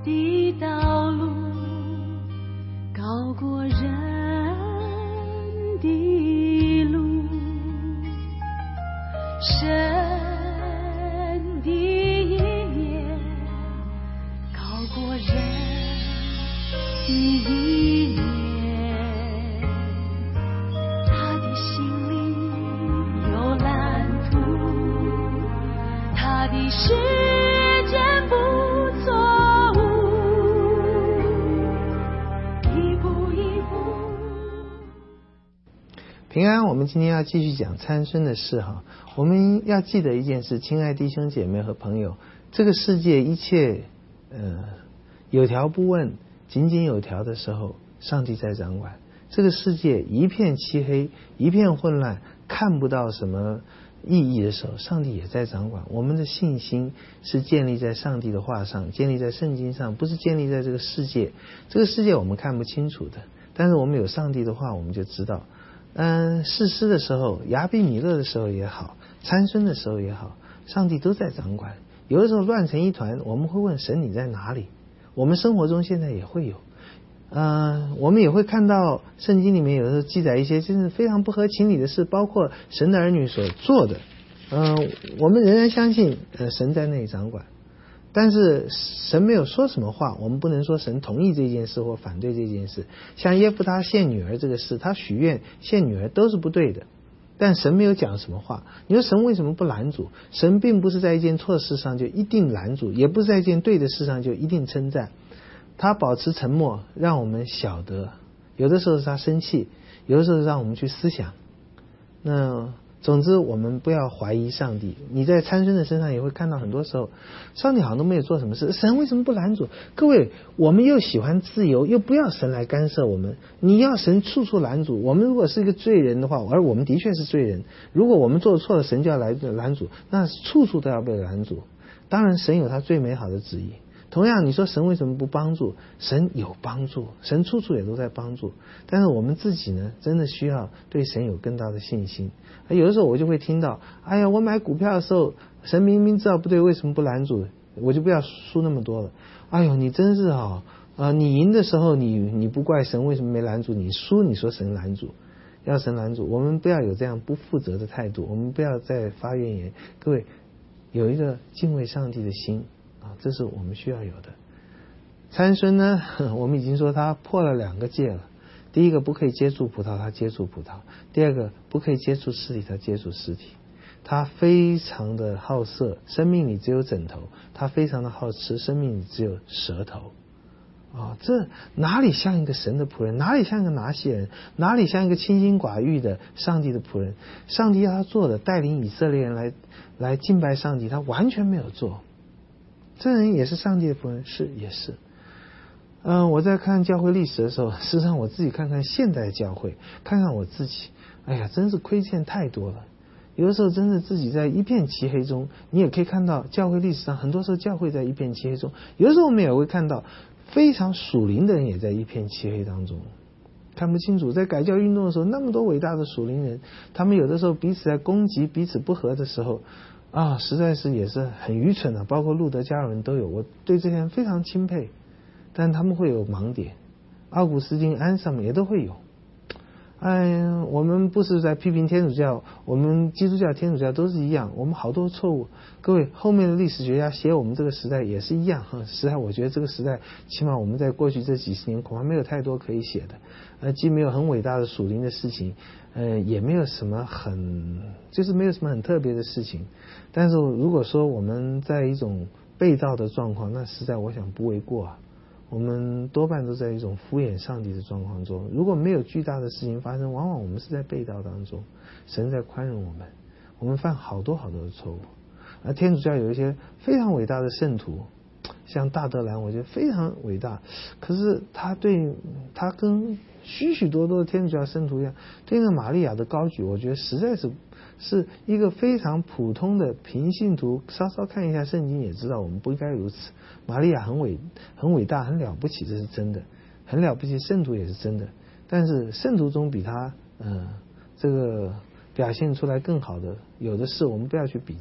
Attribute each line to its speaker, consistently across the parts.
Speaker 1: 的道路高过人的路，神的意念高过人的意念，他的心里有蓝图，他的时间不错误，一步一步。
Speaker 2: 平安，我们今天要继续讲参孙的事哈。我们要记得一件事，亲爱弟兄姐妹和朋友，这个世界一切有条不紊、井井有条的时候，上帝在掌管。这个世界一片漆黑、一片混乱，看不到什么意义的时候，上帝也在掌管。我们的信心是建立在上帝的话上，建立在圣经上，不是建立在这个世界。这个世界我们看不清楚的，但是我们有上帝的话，我们就知道。士师的时候，亚比米勒的时候也好，参孙的时候也好，上帝都在掌管。有的时候乱成一团，我们会问神你在哪里？我们生活中现在也会有。我们也会看到圣经里面有的时候记载一些真是非常不合情理的事，包括神的儿女所做的。我们仍然相信神在那里掌管，但是神没有说什么话，我们不能说神同意这件事或反对这件事。像耶弗他献女儿这个事，他许愿献女儿都是不对的，但神没有讲什么话。你说神为什么不拦阻？神并不是在一件错事上就一定拦阻，也不是在一件对的事上就一定称赞。他保持沉默，让我们晓得，有的时候是他生气，有的时候是让我们去思想。那总之我们不要怀疑上帝。你在参孙的身上也会看到，很多时候上帝好像都没有做什么事，神为什么不拦阻？各位，我们又喜欢自由，又不要神来干涉我们，你要神处处拦阻。我们如果是一个罪人的话，而我们的确是罪人，如果我们做错了，神就要来拦阻，那处处都要被拦阻。当然神有他最美好的旨意。同样你说神为什么不帮助？神有帮助，神处处也都在帮助，但是我们自己呢，真的需要对神有更大的信心。有的时候我就会听到，哎呀，我买股票的时候神明明知道不对，为什么不拦阻？我就不要输那么多了。哎呦，你真是你赢的时候你不怪神为什么没拦阻，你输你说神拦阻，要神拦阻。我们不要有这样不负责的态度，我们不要再发怨言。各位有一个敬畏上帝的心这是我们需要有的。参孙呢，我们已经说他破了2个戒了。第一个不可以接触葡萄，他接触葡萄；第二个不可以接触尸体，他接触尸体。他非常的好色，生命里只有枕头；他非常的好吃，生命里只有舌头。这哪里像一个神的仆人？哪里像一个拿细人？哪里像一个清心寡欲的上帝的仆人？上帝要他做的，带领以色列人来敬拜上帝，他完全没有做。这人也是上帝的仆人，是也是。我在看教会历史的时候，事实上我自己看看现代教会，看看我自己，哎呀，真是亏欠太多了。有的时候真的自己在一片漆黑中，你也可以看到教会历史上很多时候教会在一片漆黑中，有的时候我们也会看到非常属灵的人也在一片漆黑当中，看不清楚。在改教运动的时候，那么多伟大的属灵人，他们有的时候彼此在攻击，彼此不和的时候实在是也是很愚蠢的，包括路德加尔文都有，我对这些人非常钦佩，但他们会有盲点，奥古斯丁、安什么也都会有。我们不是在批评天主教，我们基督教、天主教都是一样，我们好多错误。各位，后面的历史学家写我们这个时代也是一样实在我觉得这个时代，起码我们在过去这几十年恐怕没有太多可以写的，既没有很伟大的属灵的事情，也没有什么就是没有什么很特别的事情。但是如果说我们在一种背道的状况，那实在我想不为过我们多半都在一种敷衍上帝的状况中，如果没有巨大的事情发生，往往我们是在背道当中，神在宽容我们犯好多好多的错误。而天主教有一些非常伟大的圣徒，像大德兰，我觉得非常伟大，可是他跟许许多多的天主教圣徒一样，对那个玛利亚的高举，我觉得实在是一个非常普通的平信徒，稍稍看一下圣经也知道我们不应该如此。玛利亚很伟大，很了不起，这是真的，很了不起，圣徒也是真的。但是圣徒中比他这个表现出来更好的有的是，我们不要去比较，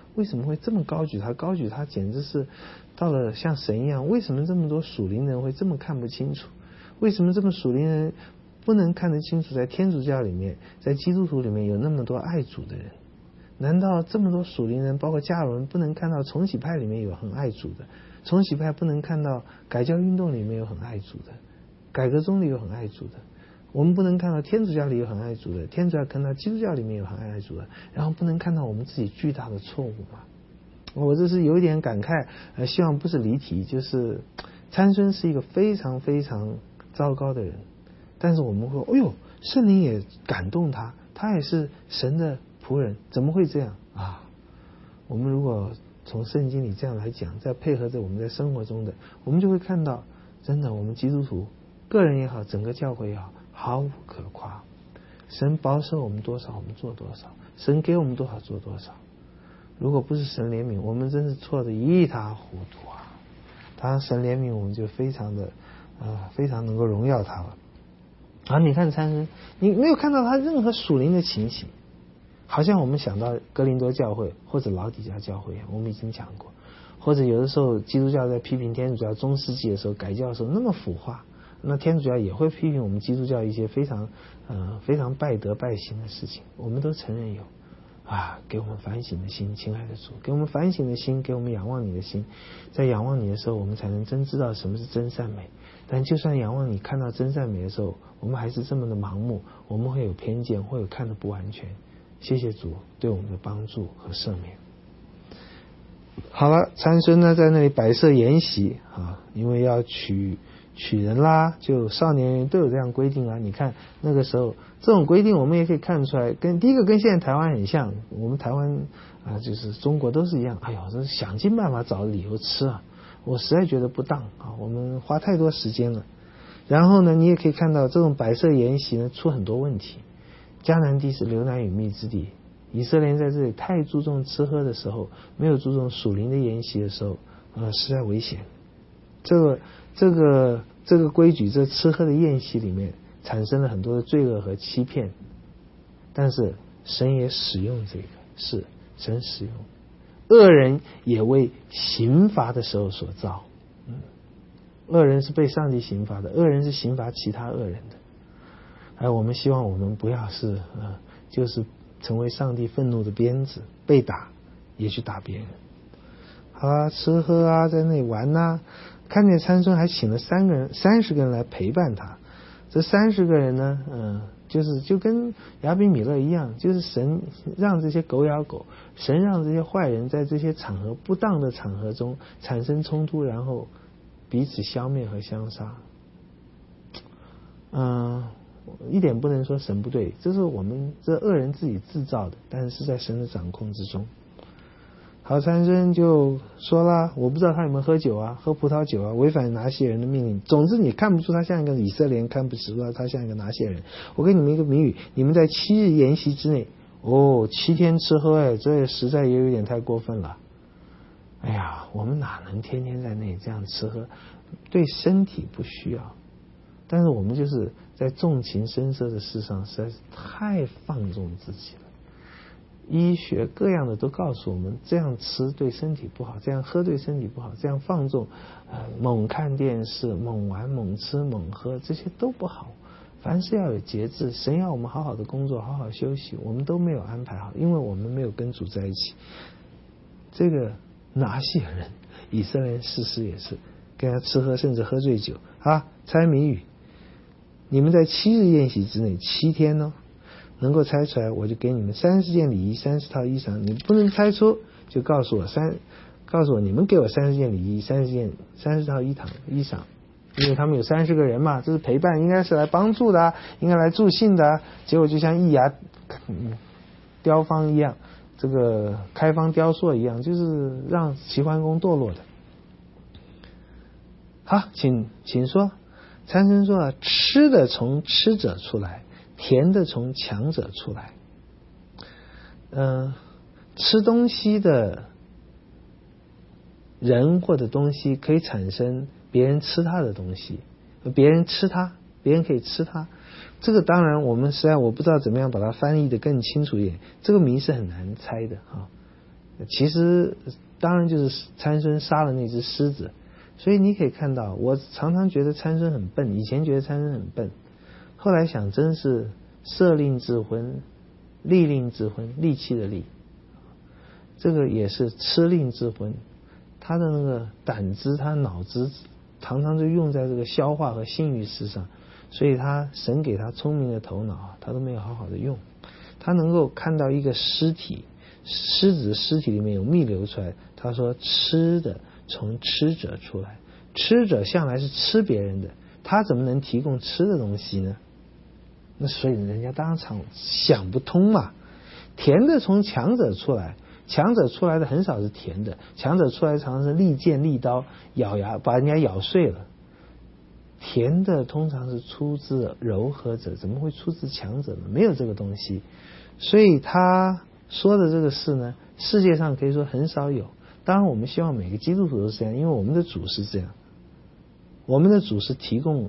Speaker 2: 为什么会这么高举他？高举他简直是到了像神一样。为什么这么多属灵人会这么看不清楚？为什么这么属灵人不能看得清楚？在天主教里面，在基督徒里面有那么多爱主的人，难道这么多属灵人，包括加尔文，不能看到重启派里面有很爱主的？重启派不能看到改教运动里面有很爱主的，改革宗里有很爱主的？我们不能看到天主教里有很爱主的，天主教看到基督教里面有很爱主的，然后不能看到我们自己巨大的错误吗？我这是有一点感慨，希望不是离题，就是参孙是一个非常非常糟糕的人，但是我们会，哎呦，圣灵也感动他，他也是神的仆人，怎么会这样啊？我们如果从圣经里这样来讲，再配合着我们在生活中的，我们就会看到，真的，我们基督徒个人也好，整个教会也好，毫无可夸。神保守我们多少，我们做多少；神给我们多少，做多少。如果不是神怜悯，我们真是错得一塌糊涂啊！当然神怜悯我们，就非常的非常能够荣耀他了。啊，你看参孙，你没有看到他任何属灵的情形，好像我们想到哥林多教会或者老底嘉教会，我们已经讲过，或者有的时候基督教在批评天主教中世纪的时候，改教的时候那么腐化，那天主教也会批评我们基督教一些非常败德败行的事情，我们都承认有。给我们反省的心，亲爱的主，给我们反省的心，给我们仰望你的心。在仰望你的时候，我们才能真知道什么是真善美。但就算仰望你看到真善美的时候，我们还是这么的盲目，我们会有偏见，会有看得不完全。谢谢主对我们的帮助和赦免。好了，参孙呢在那里摆设筵席因为要娶人啦，就少年人都有这样规定啊。你看那个时候这种规定，我们也可以看出来，第一个跟现在台湾很像。我们台湾就是中国都是一样，哎呦，这想尽办法找理由吃啊，我实在觉得不当我们花太多时间了。然后呢，你也可以看到这种摆设筵席呢出很多问题。迦南地是流奶与蜜之地，以色列人在这里太注重吃喝的时候，没有注重属灵的筵席的时候，实在危险。这个规矩，这吃喝的宴席里面产生了很多的罪恶和欺骗，但是神也使用这个，是神使用。恶人也为刑罚的时候所造，恶人是被上帝刑罚的，恶人是刑罚其他恶人的。我们希望我们不要是就是成为上帝愤怒的鞭子，被打也去打别人。好啊，吃喝啊，在那里玩啊。看见参孙还请了30个人来陪伴他。这30个人呢，就跟亚比米勒一样，就是神让这些狗咬狗，神让这些坏人在这些场合不当的场合中产生冲突，然后彼此消灭和相杀。一点不能说神不对，这是我们这恶人自己制造的，但是在神的掌控之中。好，参孙就说啦，我不知道他有没有喝酒啊，喝葡萄酒啊，违反拿西人的命令。总之你看不出他像一个以色列人，看不出他像一个拿西人。我给你们一个谜语，你们在7日筵席之内，7天吃喝，这实在也有点太过分了。哎呀，我们哪能天天在那里这样吃喝，对身体不需要，但是我们就是在纵情声色的事上实在是太放纵自己了。医学各样的都告诉我们，这样吃对身体不好，这样喝对身体不好，这样放纵猛看电视、猛玩、猛吃、猛喝，这些都不好。凡事要有节制，神要我们好好的工作，好好休息，我们都没有安排好，因为我们没有跟主在一起。这个拿西尔人、以色列人事实也是跟他吃喝，甚至喝醉酒猜谜语，你们在7日宴席之内，7天呢，能够猜出来，我就给你们30件礼衣，30套衣裳。你不能猜出，就告诉我你们给我30件礼衣，30套衣裳，因为他们有30个人嘛，这是陪伴，应该是来帮助的，应该来助兴的。结果就像易牙雕方一样，这个开方雕塑一样，就是让齐桓公堕落的。好，请说。参孙说吃的从吃者出来，甜的从强者出来。吃东西的人或者东西可以产生别人吃他的东西，别人可以吃他。这个当然我们实在我不知道怎么样把它翻译的更清楚一点，这个谜是很难猜的其实当然就是参孙杀了那只狮子。所以你可以看到，我常常觉得参孙很笨，以前觉得参孙很笨，后来想真是色令智昏，利令智昏，利器的利，这个也是吃令智昏，他的那个胆汁，他脑子常常就用在这个消化和性欲事上，所以神给他聪明的头脑，他都没有好好的用。他能够看到一个尸体，狮子的尸体里面有蜜流出来，他说吃的从吃者出来，吃者向来是吃别人的，他怎么能提供吃的东西呢？那所以人家当场想不通嘛。甜的从强者出来，强者出来的很少是甜的，强者出来常常是利剑利刀，咬牙把人家咬碎了。甜的通常是出自柔和者，怎么会出自强者呢？没有这个东西。所以他说的这个事呢，世界上可以说很少有。当然我们希望每个基督徒都是这样，因为我们的主是这样，我们的主是提供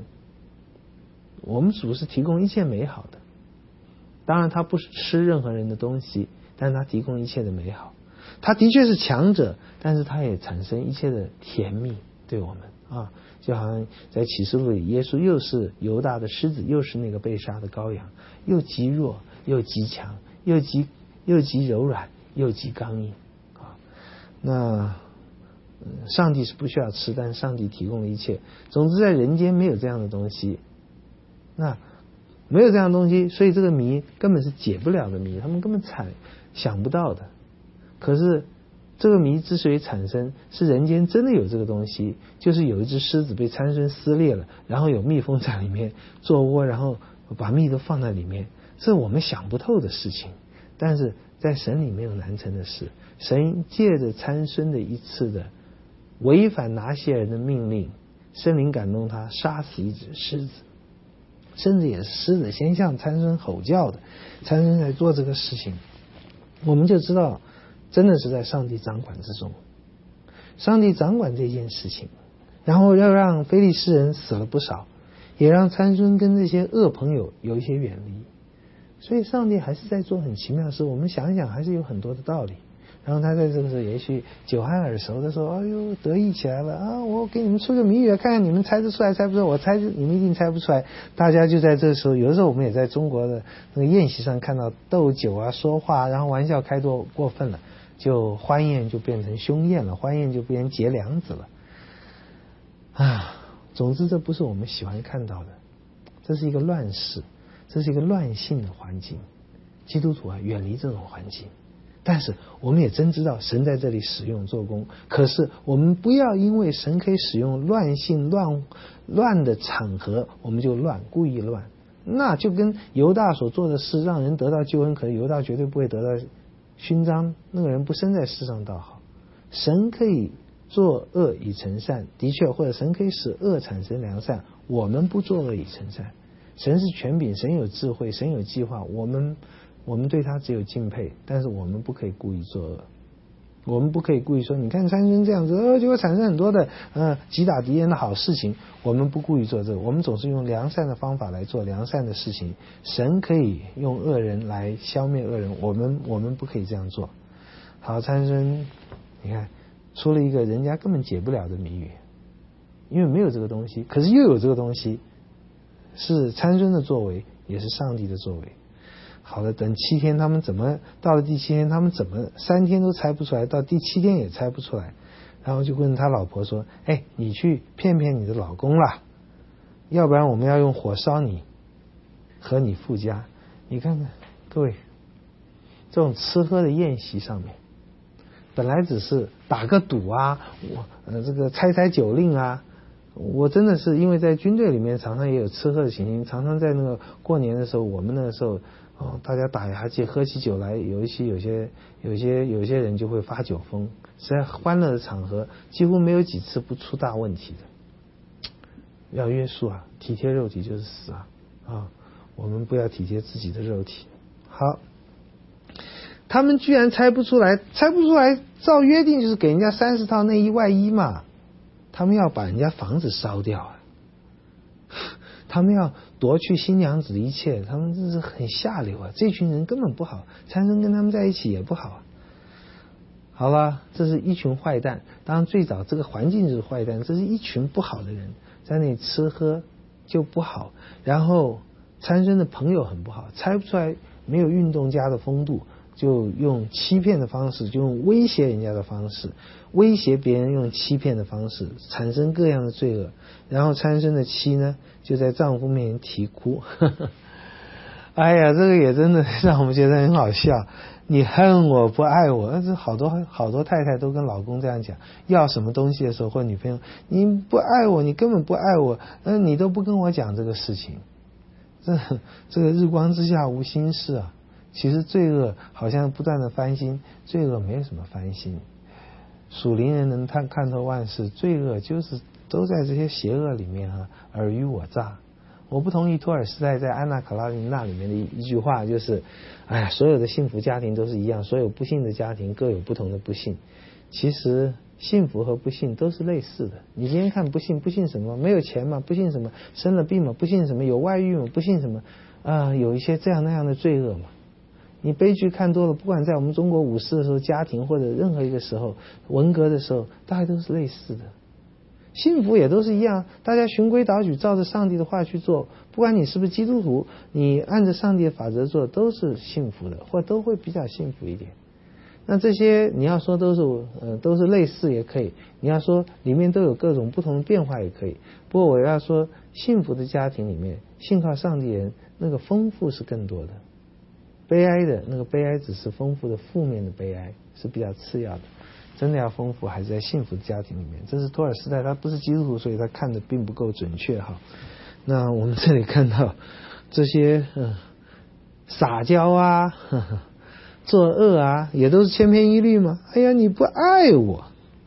Speaker 2: 一切美好的。当然他不是吃任何人的东西，但是他提供一切的美好。他的确是强者，但是他也产生一切的甜蜜对我们啊。就好像在启示录里，耶稣又是犹大的狮子，又是那个被杀的羔羊，又极弱又极强，又极柔软又极刚硬啊。那上帝是不需要吃，但是上帝提供了一切。总之在人间没有这样的东西，那没有这样的东西，所以这个谜根本是解不了的谜，他们根本想不到的。可是这个谜之所以产生，是人间真的有这个东西，就是有一只狮子被参孙撕裂了，然后有蜜蜂在里面做窝，然后把蜜都放在里面，这是我们想不透的事情。但是在神里没有难成的事，神借着参孙的一次的违反拿西尔人的命令，圣灵感动他杀死一只狮子，甚至也是狮子先向参孙吼叫的，参孙在做这个事情，我们就知道真的是在上帝掌管之中。上帝掌管这件事情，然后要让非利士人死了不少，也让参孙跟这些恶朋友有一些远离。所以上帝还是在做很奇妙的事，我们想一想还是有很多的道理。然后他在这个时候也许酒酣耳熟的时候，哎呦得意起来了啊！我给你们出个谜语，看看你们猜得出来猜不出来，我猜你们一定猜不出来。大家就在这个时候，有的时候我们也在中国的那个宴席上看到斗酒啊、说话，然后玩笑开多过分了，就欢宴就变成凶宴了，欢宴就变成结梁子了啊！总之这不是我们喜欢看到的，这是一个乱世，这是一个乱性的环境。基督徒啊，远离这种环境。但是我们也真知道神在这里使用做工，可是我们不要因为神可以使用乱性乱的场合，我们就故意乱，那就跟犹大所做的事让人得到救恩，可是犹大绝对不会得到勋章，那个人不生在世上倒好。神可以做恶以成善，的确，或者神可以使恶产生良善，我们不做恶以成善。神是权柄，神有智慧，神有计划，我们对他只有敬佩，但是我们不可以故意作恶，我们不可以故意说你看参孙这样子，结果产生很多的击打敌人的好事情，我们不故意做这个，我们总是用良善的方法来做良善的事情。神可以用恶人来消灭恶人，我们不可以这样做。好，参孙你看出了一个人家根本解不了的谜语，因为没有这个东西，可是又有这个东西，是参孙的作为，也是上帝的作为。好了，等7天他们到了第7天，他们怎么3天都猜不出来，到第7天也猜不出来，然后就问他老婆说，你去骗骗你的老公啦，要不然我们要用火烧你和你父家。你看看各位，这种吃喝的宴席上面，本来只是打个赌啊，这个猜酒令啊，我真的是因为在军队里面常常也有吃喝的情形，常常在那个过年的时候，我们那个时候大家打牙祭喝起酒来，有些人就会发酒疯，实在欢乐的场合几乎没有几次不出大问题的。要约束啊，体贴肉体就是死啊！我们不要体贴自己的肉体。好，他们居然猜不出来，照约定就是给人家30套内衣外衣嘛，他们要把人家房子烧掉啊！他们要夺去新娘子的一切，他们真是很下流啊！这群人根本不好，参孙跟他们在一起也不好啊！ 好了，这是一群坏蛋。当然最早这个环境就是坏蛋，这是一群不好的人在那里吃喝就不好。然后参孙的朋友很不好，猜不出来，没有运动家的风度，就用欺骗的方式，就用威胁人家的方式，威胁别人，用欺骗的方式产生各样的罪恶。然后参孙的妻呢，就在丈夫面前啼哭。哎呀，这个也真的让我们觉得很好笑。你恨我不爱我，这好多太太都跟老公这样讲，要什么东西的时候，或女朋友，你不爱我，你根本不爱我，你都不跟我讲这个事情。这个日光之下无心事啊。其实罪恶好像不断的翻新，罪恶没有什么翻新。属灵人能看透万事，罪恶就是都在这些邪恶里面啊，尔虞我诈。我不同意托尔斯泰在《安娜·卡拉琳娜》里面的一句话，就是哎呀，所有的幸福家庭都是一样，所有不幸的家庭各有不同的不幸。其实幸福和不幸都是类似的。你今天看不幸什么？没有钱嘛？不幸什么？生了病嘛？不幸什么？有外遇嘛？不幸什么？有一些这样那样的罪恶嘛。你悲剧看多了，不管在我们中国武士的时候，家庭或者任何一个时候，文革的时候，大概都是类似的。幸福也都是一样，大家循规蹈矩，照着上帝的话去做，不管你是不是基督徒，你按着上帝的法则做，都是幸福的，或都会比较幸福一点。那这些你要说都是类似也可以，你要说里面都有各种不同的变化也可以。不过我要说，幸福的家庭里面，信靠上帝人那个丰富是更多的，悲哀的那个悲哀只是丰富的负面的悲哀，是比较次要的。真的要丰富还是在幸福的家庭里面。这是托尔斯泰，他不是基督徒，所以他看的并不够准确哈。那我们这里看到这些撒娇啊，作恶啊，也都是千篇一律吗？哎呀，你不爱我。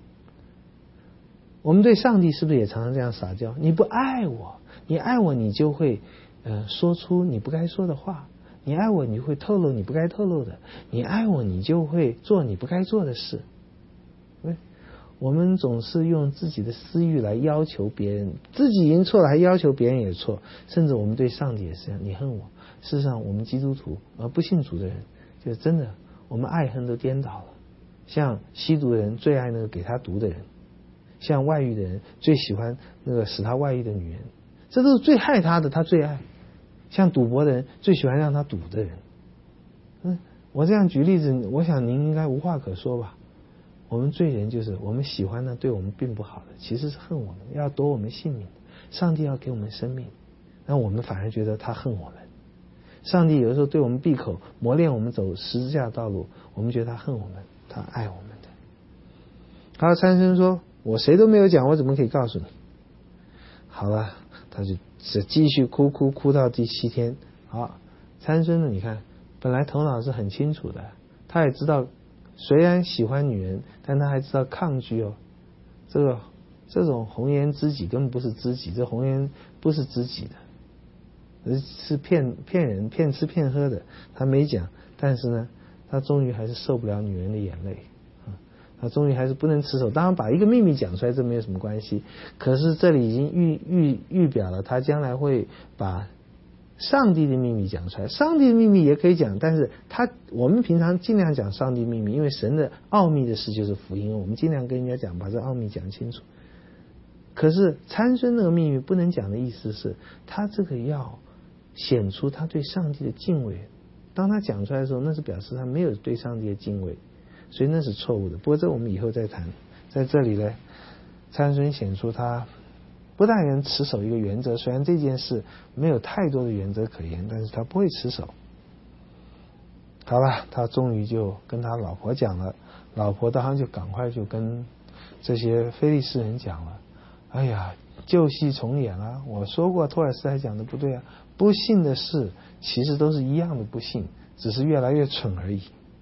Speaker 2: 我们对上帝是不是也常常这样撒娇？你不爱我，你爱我，你就会说出你不该说的话。你爱我，你会透露你不该透露的。你爱我，你就会做你不该做的事。我们总是用自己的私欲来要求别人，自己已经错了还要求别人也错，甚至我们对上帝也是这样，你恨我。事实上我们基督徒不信主的人，就真的我们爱恨都颠倒了。像吸毒的人最爱那个给他毒的人，像外遇的人最喜欢那个使他外遇的女人，这都是最害他的，他最爱。像赌博的人最喜欢让他赌的人。我这样举例子，我想您应该无话可说吧。我们罪人就是我们喜欢的对我们并不好的，其实是恨我们，要夺我们性命。上帝要给我们生命，那我们反而觉得他恨我们。上帝有的时候对我们闭口，磨练我们走十字架道路，我们觉得他恨我们，他爱我们的。好，参孙说，我谁都没有讲，我怎么可以告诉你？好了，他就继续哭到第7天。好，参孙呢，你看本来头脑是很清楚的，他也知道虽然喜欢女人，但他还知道抗拒哦。这种红颜知己根本不是知己，这红颜不是知己的，是骗人、骗吃骗喝的。他没讲，但是呢，他终于还是受不了女人的眼泪，他终于还是不能持守。当然把一个秘密讲出来，这没有什么关系。可是这里已经预表了他将来会把上帝的秘密讲出来。上帝的秘密也可以讲，但是我们平常尽量讲上帝秘密，因为神的奥秘的事就是福音，我们尽量跟人家讲，把这奥秘讲清楚。可是参孙那个秘密不能讲的意思是，他这个要显出他对上帝的敬畏。当他讲出来的时候，那是表示他没有对上帝的敬畏，所以那是错误的。不过这我们以后再谈。在这里呢，参孙显出他不但能持守一个原则，虽然这件事没有太多的原则可言，但是他不会持守。好了，他终于就跟他老婆讲了，老婆当然就赶快就跟这些非利士人讲了。哎呀，旧戏重演啊！我说过托尔斯泰讲的不对啊，不幸的事其实都是一样的不幸，只是越来越蠢而已。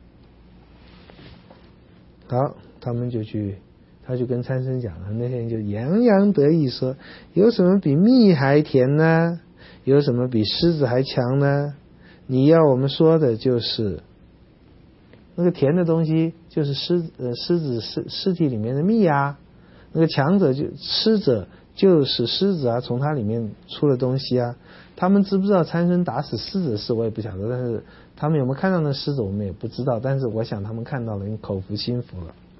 Speaker 2: 好，他就跟参孙讲了，那些人就洋洋得意说，有什么比蜜还甜呢？有什么比狮子还强呢？你要我们说的就是那个甜的东西，就是狮子尸体里面的蜜啊，那个强者吃者就是狮子啊，从它里面出了东西啊。他们知不知道参孙打死狮子的事我也不晓得，但是他们有没有看到那狮子我们也不知道，但是我想他们看到了，口服心服了。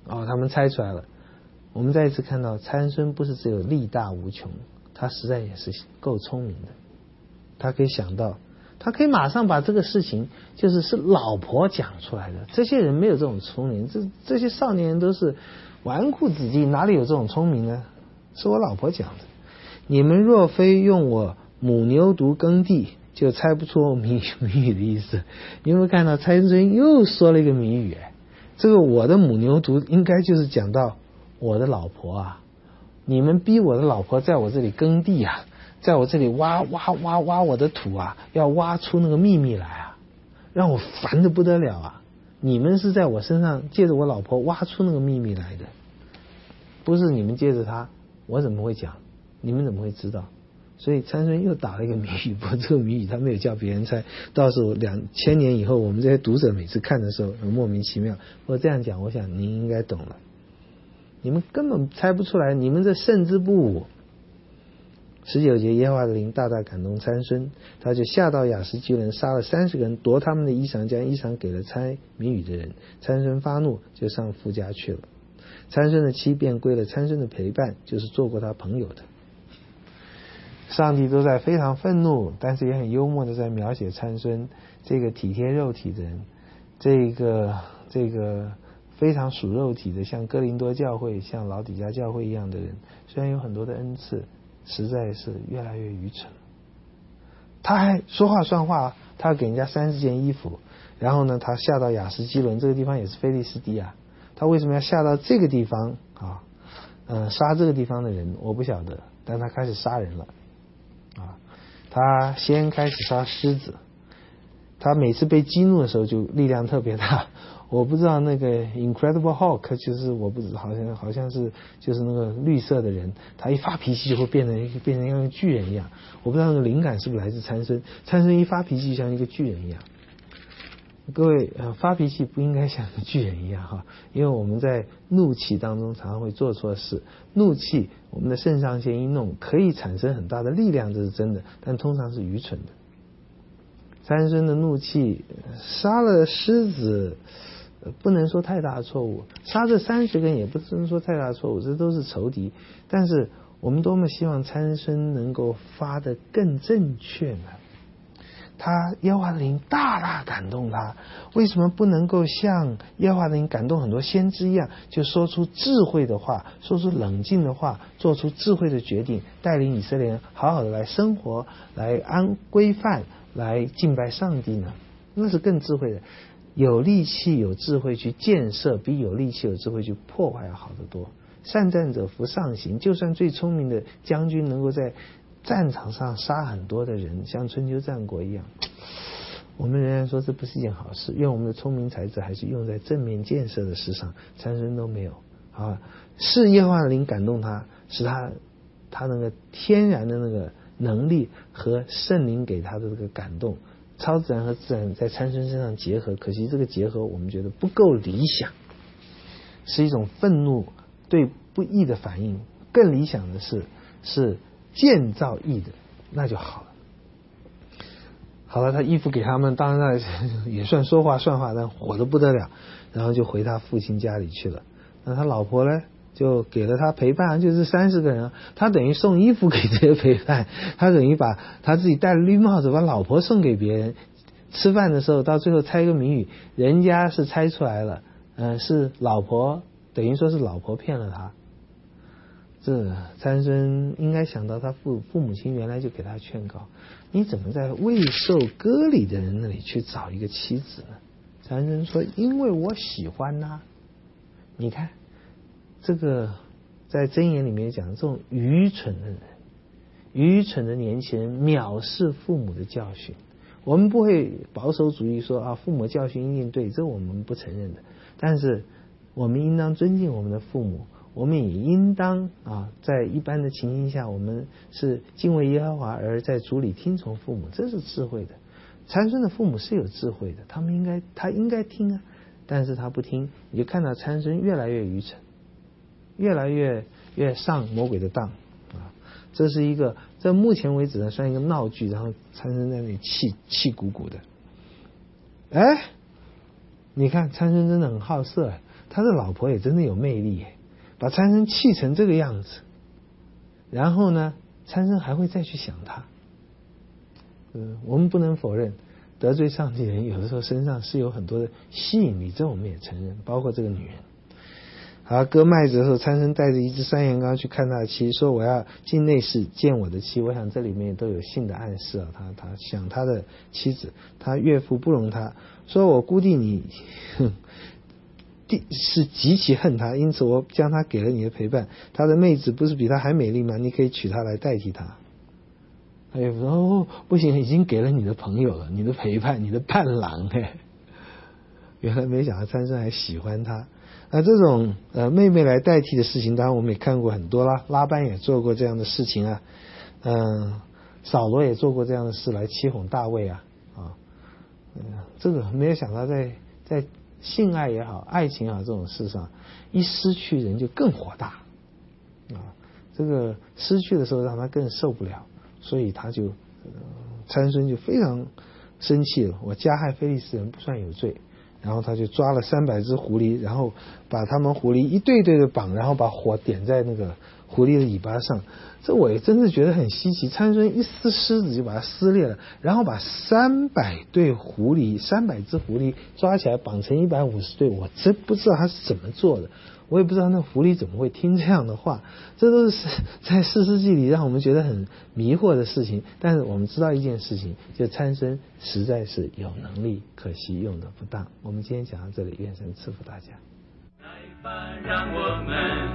Speaker 2: 他们猜出来了。我们再一次看到参孙不是只有力大无穷，他实在也是够聪明的。他可以想到，他可以马上把这个事情是老婆讲出来的。这些人没有这种聪明，这些少年人都是纨绔子弟，哪里有这种聪明呢？是我老婆讲的。你们若非用我母牛犊耕地，就猜不出谜语的意思。你有没有看到参孙又说了一个谜语？这个我的母牛犊应该就是讲到我的老婆啊，你们逼我的老婆在我这里耕地啊，在我这里挖我的土啊，要挖出那个秘密来啊，让我烦得不得了啊！你们是在我身上借着我老婆挖出那个秘密来的，不是你们借着他，我怎么会讲？你们怎么会知道？所以参孙又打了一个谜语，不过这个谜语他没有叫别人猜，到时候2000年以后，我们这些读者每次看的时候很莫名其妙。我这样讲，我想您应该懂了。你们根本猜不出来，你们这胜之不武。19节，耶和华的灵大大感动参孙，他就下到亚实基伦，杀了30个人，夺他们的衣裳，将衣裳给了猜谜语的人。参孙发怒，就上父家去了。参孙的妻便归了参孙的陪伴，就是做过他朋友的。上帝都在非常愤怒，但是也很幽默的在描写参孙这个体贴肉体的人，这个非常属肉体的，像哥林多教会、像老底嘉教会一样的人，虽然有很多的恩赐，实在是越来越愚蠢。他还说话算话，他给人家30件衣服，然后呢，他下到亚实基伦，这个地方也是非利士地啊，他为什么要下到这个地方啊？杀这个地方的人我不晓得，但他开始杀人了啊！他先开始杀狮子，他每次被激怒的时候就力量特别大。我不知道那个 Incredible Hulk 就是我不知道，好像是就是那个绿色的人，他一发脾气就会变成像个巨人一样。我不知道那个灵感是不是来自参孙，参孙一发脾气就像一个巨人一样。各位发脾气不应该像巨人一样哈，因为我们在怒气当中常常会做错事。怒气我们的肾上腺一弄可以产生很大的力量，这是真的，但通常是愚蠢的。参孙的怒气杀了狮子，不能说太大的错误，杀这30个人也不能说太大的错误，这都是仇敌。但是我们多么希望参孙能够发得更正确呢？他耶和华的灵大大感动他，为什么不能够像耶和华的灵感动很多先知一样，就说出智慧的话，说出冷静的话，做出智慧的决定，带领以色列人好好的来生活，来规范，来敬拜上帝呢？那是更智慧的。有力气有智慧去建设，比有力气有智慧去破坏要好得多。善战者服上行，就算最聪明的将军能够在战场上杀很多的人，像春秋战国一样，我们仍然说这不是一件好事。愿我们的聪明才智还是用在正面建设的事上，参孙都没有啊。是耶和华的灵感动他，使他那个天然的那个能力和圣灵给他的这个感动，超自然和自然在参孙身上结合，可惜这个结合我们觉得不够理想，是一种愤怒对不义的反应。更理想的是建造义的，那就好了。好了，他衣服给他们，当然也算说话算话，但火得不得了，然后就回他父亲家里去了。那他老婆呢，就给了他陪伴，就是30个人，他等于送衣服给这些陪伴，他等于把他自己戴了绿帽子，把老婆送给别人。吃饭的时候，到最后猜一个谜语，人家是猜出来了，是老婆，等于说是老婆骗了他。这参孙应该想到他父母亲原来就给他劝告，你怎么在未受割礼的人那里去找一个妻子呢？参孙说，因为我喜欢他。你看这个在箴言里面讲，这种愚蠢的人，愚蠢的年轻人藐视父母的教训。我们不会保守主义说父母教训一定对，这我们不承认的。但是我们应当尊敬我们的父母，我们也应当在一般的情形下，我们是敬畏耶和华而在主里听从父母，这是智慧的。参孙的父母是有智慧的，他应该听啊，但是他不听，你就看到参孙越来越愚蠢，越来越上魔鬼的当啊！这是一个在目前为止呢算一个闹剧，然后参孙在那里气鼓鼓的。你看参孙真的很好色， 他的老婆也真的有魅力耶，把参孙气成这个样子，然后呢，参孙还会再去想他。我们不能否认，得罪上帝人有的时候身上是有很多的吸引力，这我们也承认，包括这个女人。好，割麦子的时候，参孙带着一只山羊羔去看他的妻，说我要进内室见我的妻。我想这里面都有性的暗示啊，他想他的妻子，他岳父不容他，说我估计你是极其恨他，因此我将他给了你的陪伴。他的妹子不是比他还美丽吗？你可以娶她来代替他。他岳父说哦，不行，已经给了你的朋友了，你的陪伴，你的伴郎。原来没想到参孙还喜欢他。那这种妹妹来代替的事情，当然我们也看过很多啦，拉班也做过这样的事情啊，扫罗也做过这样的事来欺哄大卫啊，这个没有想到在性爱也好，爱情也好这种事上，一失去人就更火大啊，这个失去的时候让他更受不了，所以他就参孙就非常生气了，我加害非利士人不算有罪。然后他就抓了300只狐狸，然后把他们狐狸一对对的绑，然后把火点在那个狐狸的尾巴上。这我也真是觉得很稀奇，参孙一撕狮子就把它撕裂了，然后把300只狐狸抓起来绑成150对，我真不知道他是怎么做的，我也不知道那狐狸怎么会听这样的话。这都是在士师记里让我们觉得很迷惑的事情，但是我们知道一件事情，就参孙实在是有能力，可惜用的不当。我们今天讲到这里，愿神赐福大家。
Speaker 3: 来吧，让我们